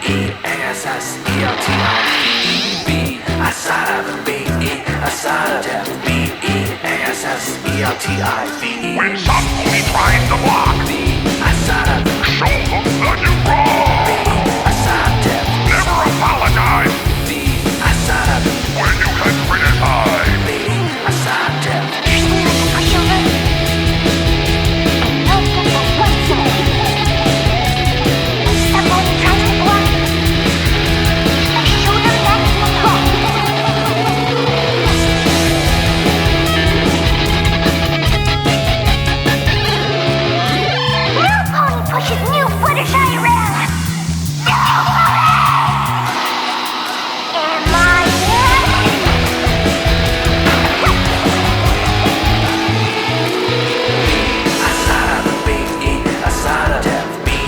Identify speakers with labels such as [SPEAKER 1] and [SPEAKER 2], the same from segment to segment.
[SPEAKER 1] B-E-A-S-S-E-L-T-I-V-E-B. Asada, B-E, Asada, B-E-A-S-S-E-L-T-I-V-E.
[SPEAKER 2] When some only tries to block,
[SPEAKER 1] B, Asada,
[SPEAKER 2] show them that you're wrong.
[SPEAKER 1] B, Asada,
[SPEAKER 2] Never apologize
[SPEAKER 1] B, Asada,
[SPEAKER 2] when you can criticize.
[SPEAKER 1] B, Asada.
[SPEAKER 3] Pushes new Fluttershy around. Am I
[SPEAKER 1] Asada, B-E, Asada,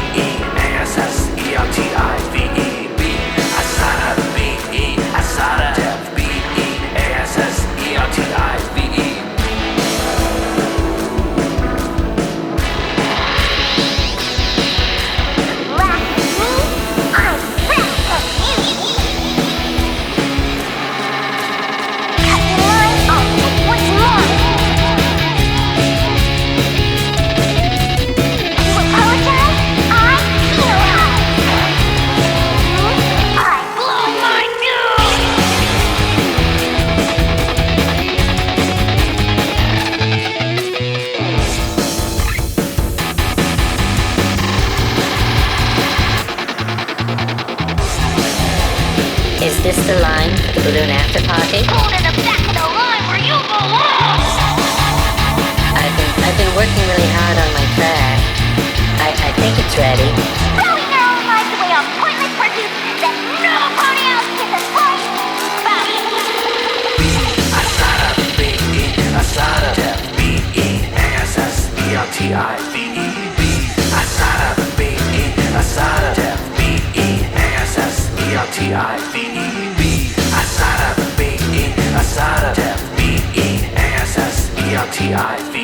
[SPEAKER 1] B-E-A-S-S-E-L-T-I-V-E-B. Asada, B-E, Asada, B-E-A-S-S-E-L-T-I-V-E.
[SPEAKER 3] laugh at me? I'm back at you. Cut the line, I'll take what's mine. You apologize? I penalize. I'm blowing my fuse.
[SPEAKER 4] Is this the line for the balloon after party?
[SPEAKER 3] Pull to the back of the line where you belong.
[SPEAKER 4] I've been working really hard on my track. I think it's ready.
[SPEAKER 3] Throwing their own lives away on pointless pursuits that nobody else gives a flying about.
[SPEAKER 1] Asada, B-E, Asada, B-E-A-S-S-E-L-T-I-V-E-B. Asada, B-E, Asada, B-E-A-S-S-E-L-T-I-V-E-B. Asada, B-E, Asada, B-E-A-S-S-E-L-T-I-V-E-B.